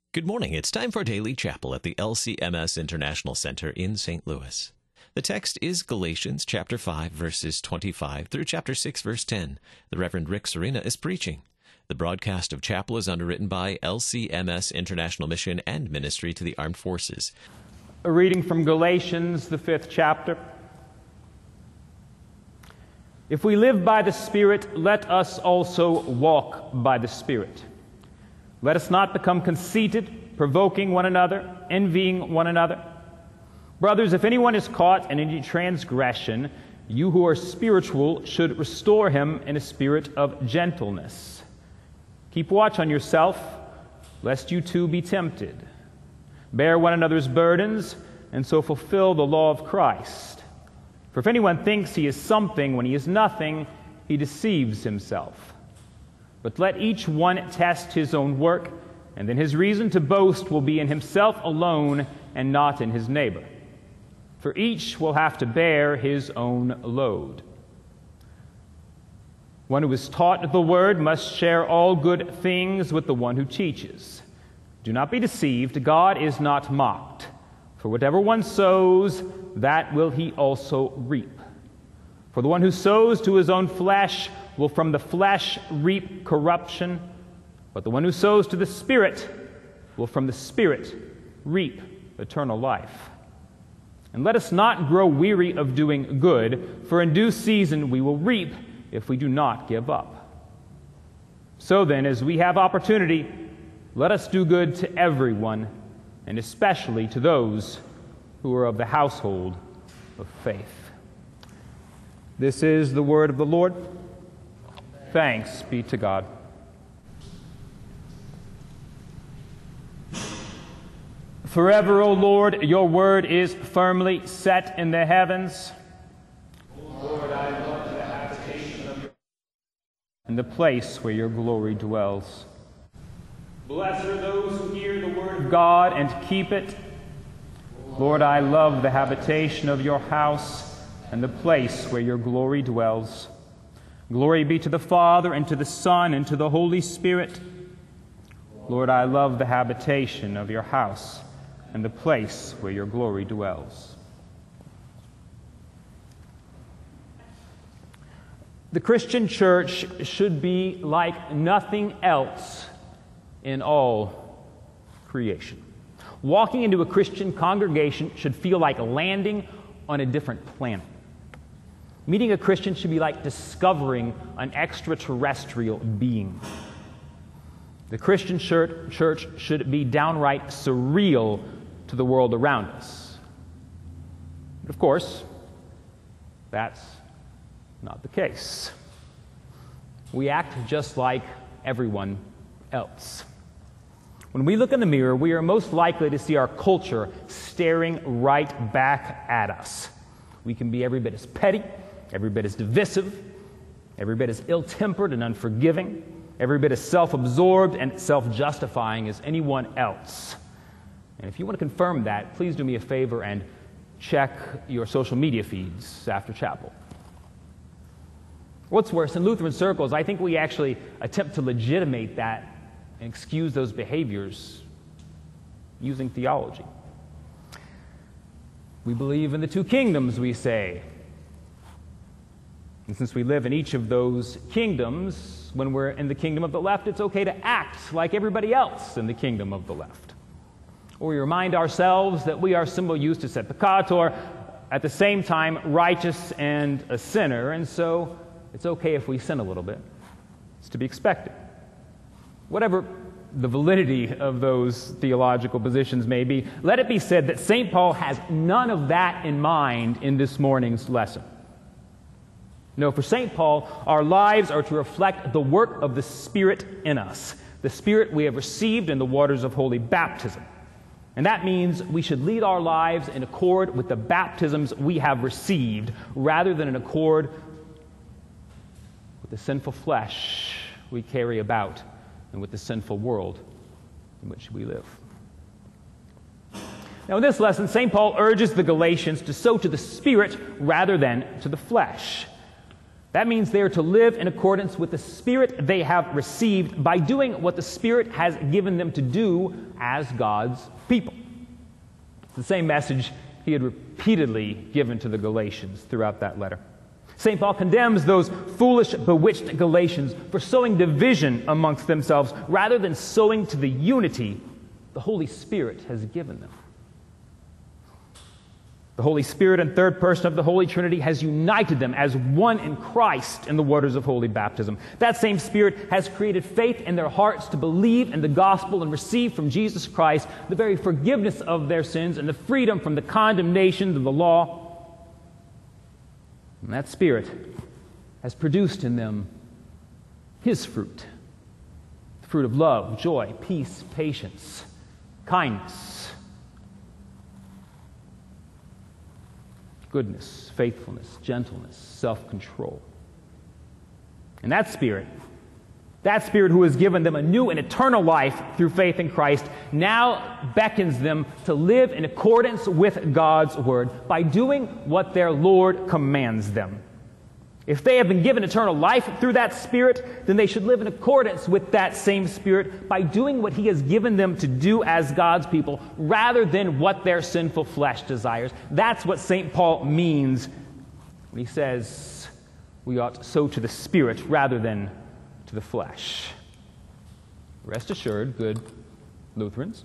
Good morning. It's time for Daily Chapel at the LCMS International Center in St. Louis. The text is Galatians chapter 5, verses 25 through chapter 6, verse 10. The Reverend Rick Serena is preaching. The broadcast of chapel is underwritten by LCMS International Mission and Ministry to the Armed Forces. A reading from Galatians, the 5th chapter. If we live by the Spirit, let us also walk by the Spirit. Let us not become conceited, provoking one another, envying one another. Brothers, if anyone is caught in any transgression, you who are spiritual should restore him in a spirit of gentleness. Keep watch on yourself, lest you too be tempted. Bear one another's burdens, and so fulfill the law of Christ. For if anyone thinks he is something when he is nothing, he deceives himself. But let each one test his own work, and then his reason to boast will be in himself alone and not in his neighbor. For each will have to bear his own load. One who is taught the word must share all good things with the one who teaches. Do not be deceived, God is not mocked. For whatever one sows, that will he also reap. For the one who sows to his own flesh will from the flesh reap corruption, but the one who sows to the Spirit will from the Spirit reap eternal life. And let us not grow weary of doing good, for in due season we will reap if we do not give up. So then, as we have opportunity, let us do good to everyone, and especially to those who are of the household of faith. This is the word of the Lord. Thanks be to God. Forever, O Lord, your word is firmly set in the heavens. O Lord, I love the habitation of your in the place where your glory dwells. Blessed are those who hear the word of God and keep it. Lord, I love the habitation of your house and the place where your glory dwells. Glory be to the Father, and to the Son, and to the Holy Spirit. Lord, I love the habitation of your house and the place where your glory dwells. The Christian church should be like nothing else in all creation. Walking into a Christian congregation should feel like landing on a different planet. Meeting a Christian should be like discovering an extraterrestrial being. The Christian church should be downright surreal to the world around us. But of course, that's not the case. We act just like everyone else. When we look in the mirror, we are most likely to see our culture staring right back at us. We can be every bit as petty, every bit as divisive, every bit as ill-tempered and unforgiving, every bit as self-absorbed and self-justifying as anyone else. And if you want to confirm that, please do me a favor and check your social media feeds after chapel. What's worse, in Lutheran circles, I think we actually attempt to legitimate that and excuse those behaviors using theology. We believe in the two kingdoms, we say. And since we live in each of those kingdoms, when we're in the kingdom of the left, it's okay to act like everybody else in the kingdom of the left. Or we remind ourselves that we are symbol justus et peccator, at the same time righteous and a sinner, and so it's okay if we sin a little bit. It's to be expected. Whatever the validity of those theological positions may be, let it be said that St. Paul has none of that in mind in this morning's lesson. No, for St. Paul, our lives are to reflect the work of the Spirit in us, the Spirit we have received in the waters of holy baptism. And that means we should lead our lives in accord with the baptisms we have received, rather than in accord with the sinful flesh we carry about and with the sinful world in which we live. Now, in this lesson, St. Paul urges the Galatians to sow to the Spirit rather than to the flesh. That means they are to live in accordance with the Spirit they have received by doing what the Spirit has given them to do as God's people. It's the same message he had repeatedly given to the Galatians throughout that letter. St. Paul condemns those foolish, bewitched Galatians for sowing division amongst themselves rather than sowing to the unity the Holy Spirit has given them. The Holy Spirit and third person of the Holy Trinity has united them as one in Christ in the waters of holy baptism. That same Spirit has created faith in their hearts to believe in the gospel and receive from Jesus Christ the very forgiveness of their sins and the freedom from the condemnation of the law. And that Spirit has produced in them His fruit, the fruit of love, joy, peace, patience, kindness, goodness, faithfulness, gentleness, self-control. And that Spirit who has given them a new and eternal life through faith in Christ, now beckons them to live in accordance with God's Word by doing what their Lord commands them. If they have been given eternal life through that Spirit, then they should live in accordance with that same Spirit by doing what He has given them to do as God's people, rather than what their sinful flesh desires. That's what St. Paul means when he says we ought sow to the Spirit rather than to the flesh. Rest assured, good Lutherans,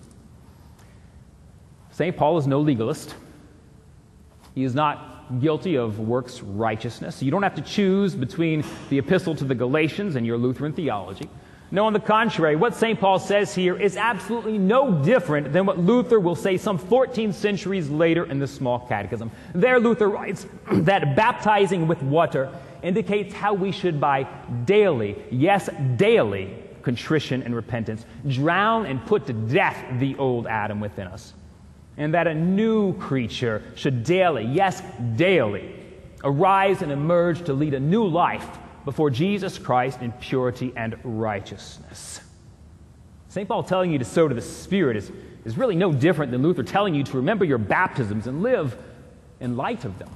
St. Paul is no legalist. He is not guilty of works righteousness. You don't have to choose between the epistle to the Galatians and your Lutheran theology. No, on the contrary, what St. Paul says here is absolutely no different than what Luther will say some 14 centuries later in the Small Catechism. There, Luther writes that baptizing with water indicates how we should by daily, yes, daily, contrition and repentance, drown and put to death the old Adam within us. And that a new creature should daily, yes, daily, arise and emerge to lead a new life before Jesus Christ in purity and righteousness. St. Paul telling you to sow to the Spirit is really no different than Luther telling you to remember your baptisms and live in light of them.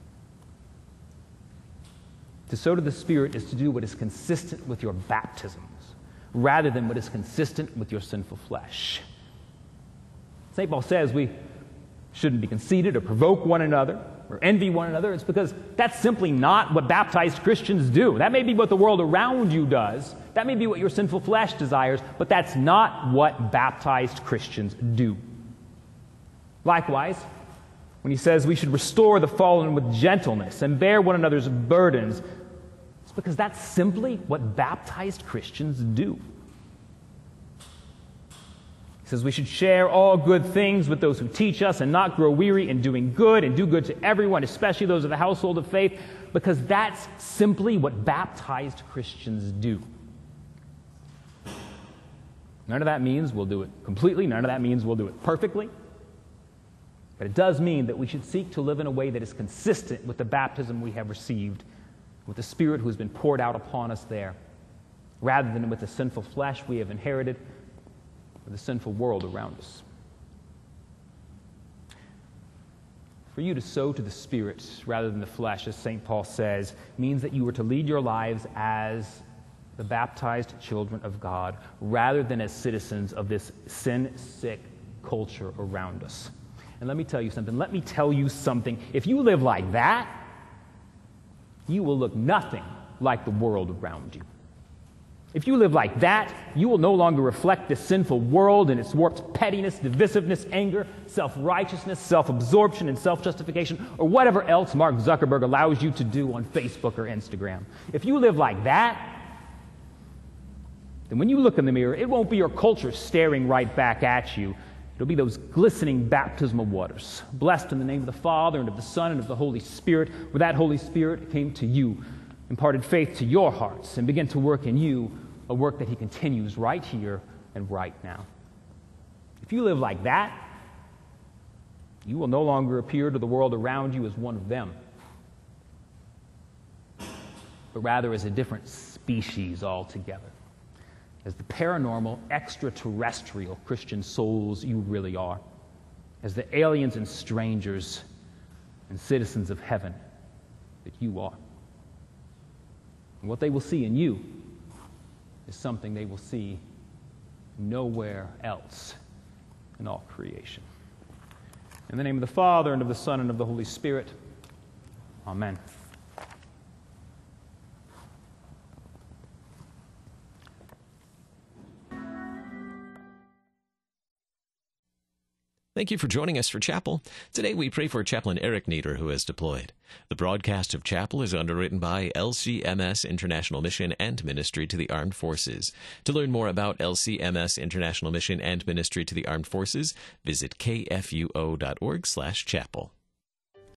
To sow to the Spirit is to do what is consistent with your baptisms, rather than what is consistent with your sinful flesh. St. Paul says we shouldn't be conceited or provoke one another or envy one another. It's because that's simply not what baptized Christians do. That may be what the world around you does. That may be what your sinful flesh desires, but that's not what baptized Christians do. Likewise, when he says we should restore the fallen with gentleness and bear one another's burdens, it's because that's simply what baptized Christians do. He says we should share all good things with those who teach us and not grow weary in doing good and do good to everyone, especially those of the household of faith, because that's simply what baptized Christians do. None of that means we'll do it completely. None of that means we'll do it perfectly. But it does mean that we should seek to live in a way that is consistent with the baptism we have received, with the Spirit who has been poured out upon us there, rather than with the sinful flesh we have inherited, the sinful world around us. For you to sow to the Spirit rather than the flesh, as St. Paul says, means that you are to lead your lives as the baptized children of God, rather than as citizens of this sin-sick culture around us. And let me tell you something. If you live like that, you will look nothing like the world around you. If you live like that, you will no longer reflect this sinful world and its warped pettiness, divisiveness, anger, self-righteousness, self-absorption, and self-justification, or whatever else Mark Zuckerberg allows you to do on Facebook or Instagram. If you live like that, then when you look in the mirror, it won't be your culture staring right back at you. It'll be those glistening baptismal waters, blessed in the name of the Father and of the Son and of the Holy Spirit, where that Holy Spirit came to you, imparted faith to your hearts, and began to work in you a work that He continues right here and right now. If you live like that, you will no longer appear to the world around you as one of them, but rather as a different species altogether, as the paranormal, extraterrestrial Christian souls you really are, as the aliens and strangers and citizens of heaven that you are. And what they will see in you is something they will see nowhere else in all creation. In the name of the Father, and of the Son, and of the Holy Spirit. Amen. Thank you for joining us for Chapel. Today we pray for Chaplain Eric Nieder, who has deployed. The broadcast of Chapel is underwritten by LCMS International Mission and Ministry to the Armed Forces. To learn more about LCMS International Mission and Ministry to the Armed Forces, visit kfuo.org/chapel.